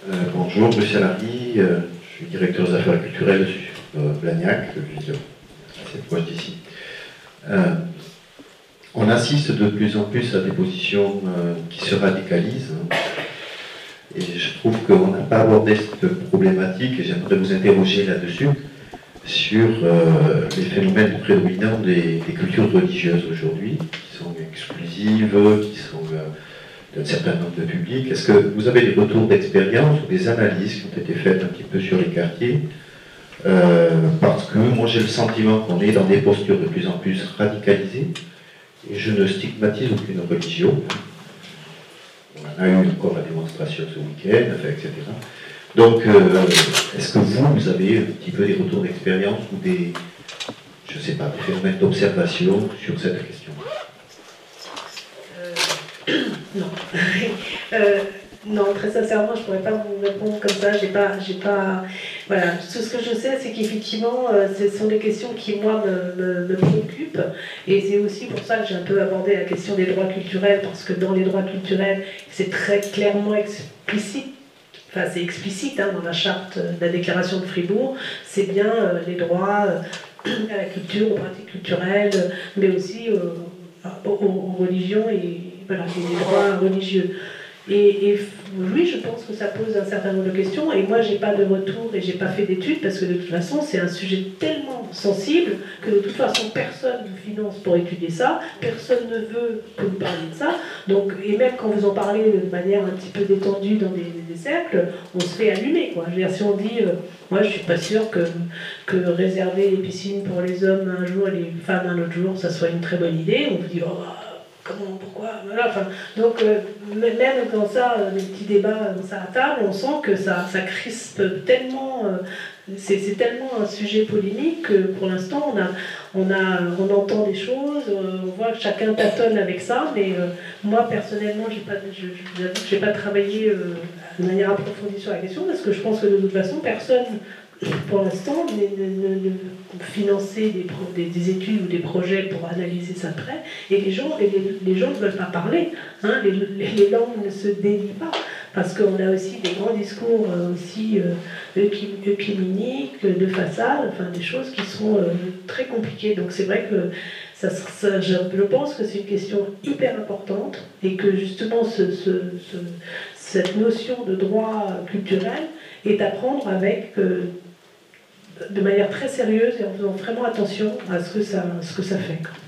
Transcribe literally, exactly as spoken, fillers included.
Euh, bonjour, Bruce Alary, euh, je suis directeur des affaires culturelles sur euh, Blagnac, ville assez proche d'ici. Euh, on assiste de plus en plus à des positions euh, qui se radicalisent, hein, et je trouve qu'on n'a pas abordé cette problématique, et j'aimerais vous interroger là-dessus, sur euh, les phénomènes prédominants des, des cultures religieuses aujourd'hui, qui sont exclusives, qui sont euh, d'un certain nombre de publics. Est-ce que vous avez des retours d'expérience ou des analyses qui ont été faites un petit peu sur les quartiers euh, parce que moi j'ai le sentiment qu'on est dans des postures de plus en plus radicalisées, et je ne stigmatise aucune religion. On a eu encore la démonstration ce week-end, enfin, et cetera. Donc, euh, est-ce que vous, vous avez un petit peu des retours d'expérience ou des, je ne sais pas, des phénomènes d'observation sur cette question? euh, Non. euh, non, très sincèrement, je ne pourrais pas vous répondre comme ça. J'ai pas, j'ai pas, voilà. Tout ce que je sais, c'est qu'effectivement, euh, ce sont des questions qui, moi, me, me, me préoccupent. Et c'est aussi pour ça que j'ai un peu abordé la question des droits culturels, parce que dans les droits culturels, c'est très clairement explicite. Enfin, c'est explicite hein, dans la charte de la déclaration de Fribourg, c'est bien euh, les droits euh, à la culture, aux pratiques culturelles, mais aussi euh, aux, aux religions et voilà, les droits religieux. Et, et oui, je pense que ça pose un certain nombre de questions, et moi j'ai pas de retour et j'ai pas fait d'études, parce que de toute façon c'est un sujet tellement sensible que de toute façon personne ne finance pour étudier ça, personne ne veut que vous parliez de ça, donc, et même quand vous en parlez de manière un petit peu détendue dans des, des cercles, on se fait allumer, quoi. Je veux dire, si on dit, euh, moi je suis pas sûre que, que réserver les piscines pour les hommes un jour et les femmes un autre jour, ça soit une très bonne idée, on vous dit, oh, comment, pourquoi, voilà, enfin, donc euh, même dans ça, euh, les petits débats dans ça à table, on sent que ça, ça crispe tellement, euh, c'est, c'est tellement un sujet polémique que pour l'instant on a, on a, on entend des choses, euh, on voit que chacun tâtonne avec ça, mais euh, moi personnellement, j'ai pas, je, je vous avoue que j'ai pas travaillé euh, de manière approfondie sur la question, parce que je pense que de toute façon personne pour l'instant, de financer des, pro, des, des études ou des projets pour analyser ça près, et les gens et les, les gens ne veulent pas parler, hein, les, les, les langues ne se délient pas, parce qu'on a aussi des grands discours euh, aussi euh, œcuméniques, de façade, enfin des choses qui sont euh, très compliquées. Donc c'est vrai que ça, ça, je, je pense que c'est une question hyper importante, et que justement ce, ce, ce, cette notion de droit culturel est à prendre avec euh, de manière très sérieuse et en faisant vraiment attention à ce que ça, ce que ça fait.